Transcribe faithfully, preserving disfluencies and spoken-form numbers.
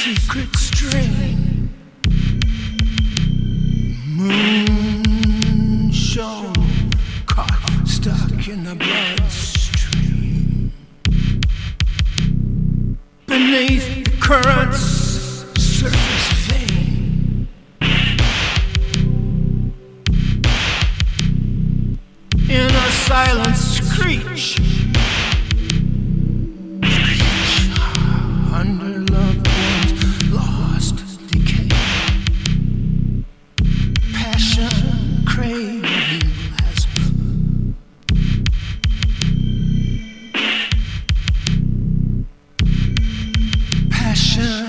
secret string. Moon shone, caught stuck in the bloodstream. Beneath the current's surface vein, in a silent screech, under loved ones lost, decay, passion, craving, plasma, passion.